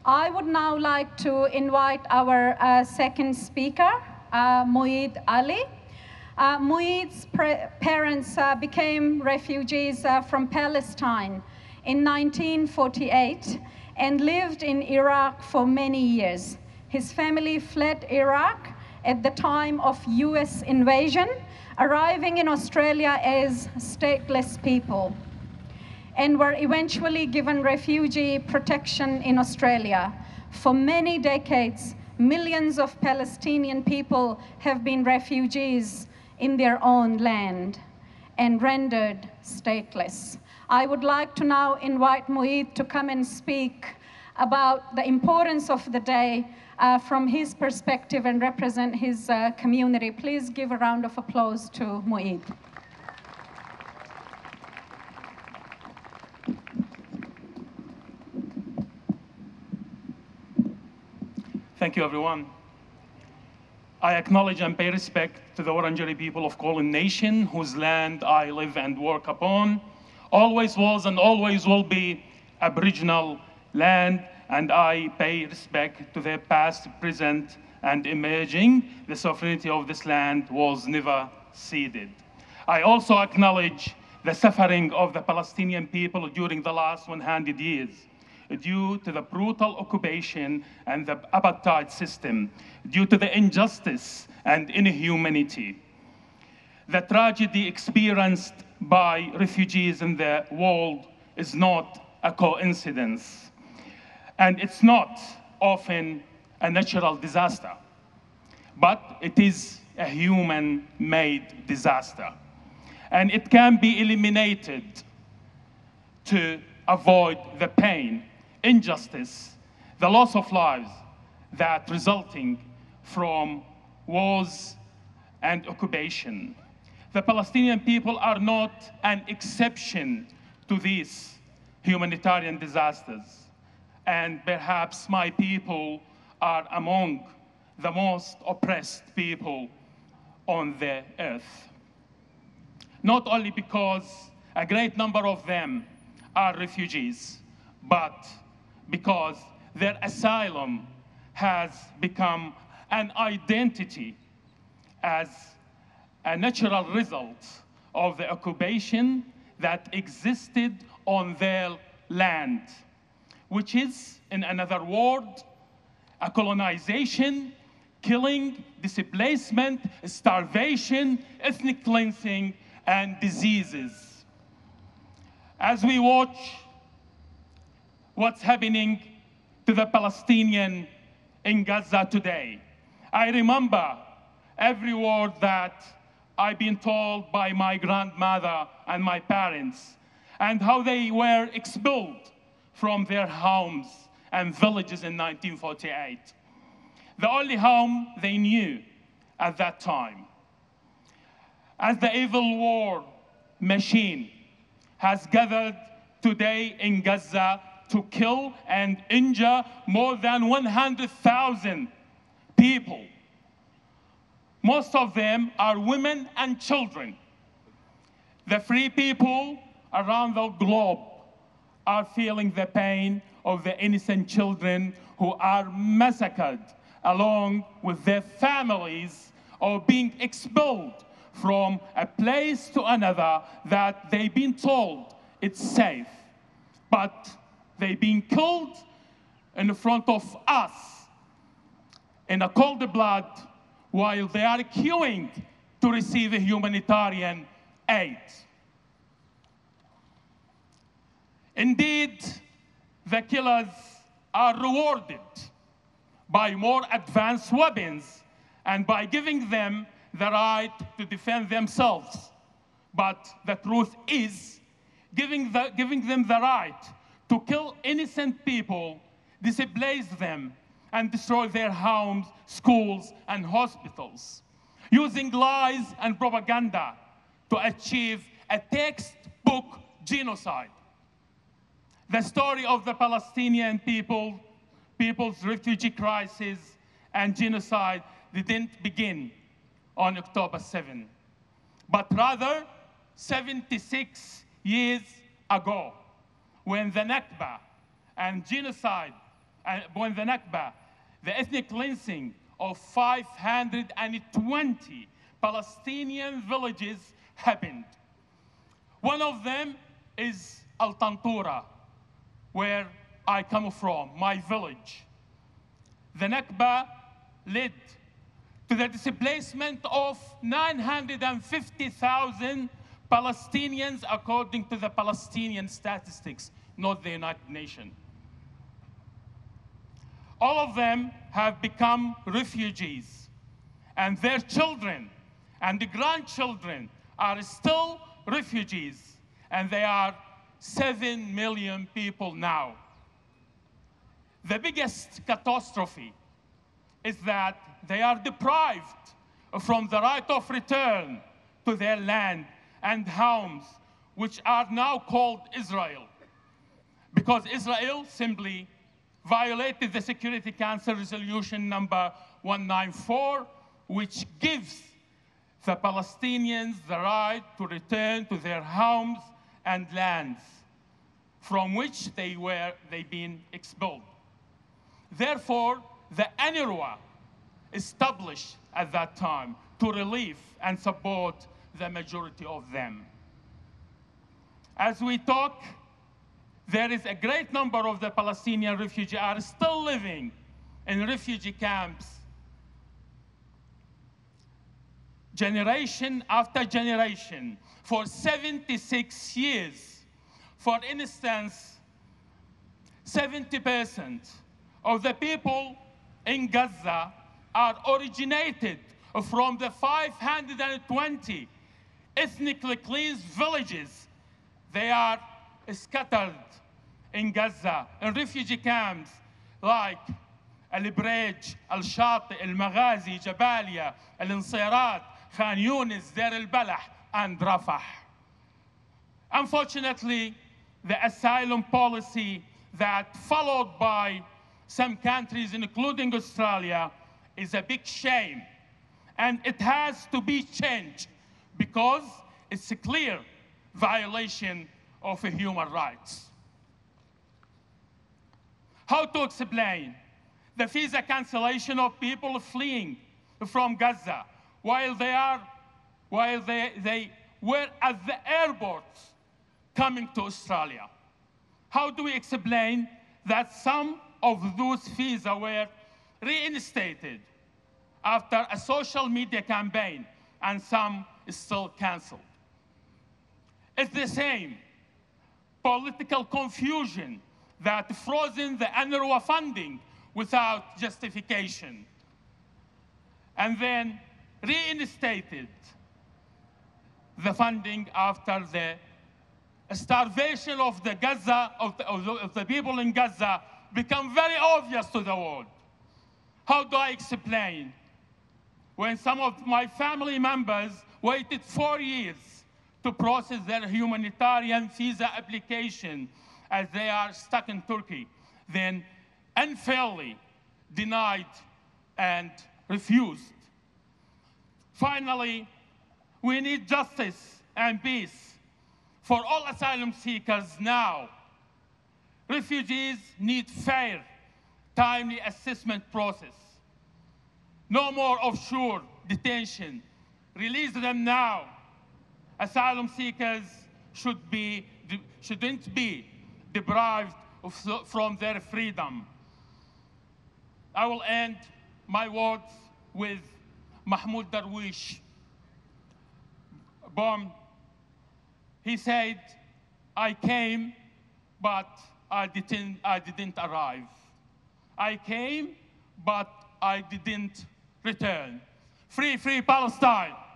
I would now like to invite our second speaker, Mueed Ali. Mueed's parents became refugees from Palestine in 1948 and lived in Iraq for many years. His family fled Iraq at the time of US invasion, arriving in Australia as stateless people, and were eventually given refugee protection in Australia. For many decades, millions of Palestinian people have been refugees in their own land and rendered stateless. I would like to now invite Mueed to come and speak about the importance of the day from his perspective and represent his community. Please give a round of applause to Mueed. Thank you, everyone. I acknowledge and pay respect to the Wurundjeri people of Kulin Nation, whose land I live and work upon, always was and always will be Aboriginal land, and I pay respect to their past, present, and emerging. The sovereignty of this land was never ceded. I also acknowledge the suffering of the Palestinian people during the last 100 years, due to the brutal occupation and the apartheid system, due to the injustice and inhumanity. The tragedy experienced by refugees in the world is not a coincidence, and it's not often a natural disaster, but it is a human-made disaster. And it can be eliminated to avoid the pain, injustice, the loss of lives that resulting from wars and occupation. The Palestinian people are not an exception to these humanitarian disasters, and perhaps my people are among the most oppressed people on the earth. Not only because a great number of them are refugees, but because their asylum has become an identity as a natural result of the occupation that existed on their land, which is, in another word, a colonization, killing, displacement, starvation, ethnic cleansing, and diseases. As we watch what's happening to the Palestinian in Gaza today, I remember every word that I've been told by my grandmother and my parents, and how they were expelled from their homes and villages in 1948. The only home they knew at that time. As the evil war machine has gathered today in Gaza to kill and injure more than 100,000 people. Most of them are women and children. The free people around the globe are feeling the pain of the innocent children who are massacred along with their families, or being expelled from a place to another that they've been told it's safe. But they've been killed in front of us in a cold blood while they are queuing to receive a humanitarian aid. Indeed, the killers are rewarded by more advanced weapons and by giving them the right to defend themselves. But the truth is, giving them the right to kill innocent people, displace them, and destroy their homes, schools, and hospitals, using lies and propaganda to achieve a textbook genocide. The story of the Palestinian people's refugee crisis and genocide didn't begin on October 7, but rather 76 years ago, when the Nakba and genocide when the Nakba, the ethnic cleansing of 520 Palestinian villages happened. One of them is Al Tantura, where I come from, my village. The Nakba led to the displacement of 950,000 Palestinians according to the Palestinian statistics, not the United Nations. All of them have become refugees, and their children and the grandchildren are still refugees, and they are 7 million people now. The biggest catastrophe is that they are deprived from the right of return to their land and homes, which are now called Israel, because Israel simply violated the Security Council Resolution number 194, which gives the Palestinians the right to return to their homes and lands from which they've been expelled. Therefore, the UNRWA established at that time to relieve and support the majority of them. As we talk, there is a great number of the Palestinian refugees are still living in refugee camps, generation after generation, for 76 years. For instance, 70% of the people in Gaza are originated from the 520 ethnically cleansed villages. They are scattered in Gaza, in refugee camps like Al-Brej, Al-Shati, Al-Maghazi, Jabalia, Al-Insirat, Khan Yunis, Deir al-Balah, and Rafah. Unfortunately, the asylum policy that followed by some countries, including Australia, is a big shame. And it has to be changed because it's a clear violation of human rights. How to explain the visa cancellation of people fleeing from Gaza while they were at the airports coming to Australia? How do we explain that some of those visas were reinstated after a social media campaign and some is still canceled? It's the same political confusion that frozen the UNRWA funding without justification, and then reinstated the funding after the starvation of the Gaza, of the people in Gaza become very obvious to the world. How do I explain when some of my family members waited 4 years to process their humanitarian visa application as they are stuck in Turkey, then unfairly denied and refused? Finally, we need justice and peace for all asylum seekers now. Refugees need fair, timely assessment process. No more offshore detention. Release them now. Asylum seekers shouldn't be deprived from their freedom. I will end my words with Mahmoud Darwish poem. He said, "I came, but I didn't arrive. I came, but I didn't return." Free, free Palestine.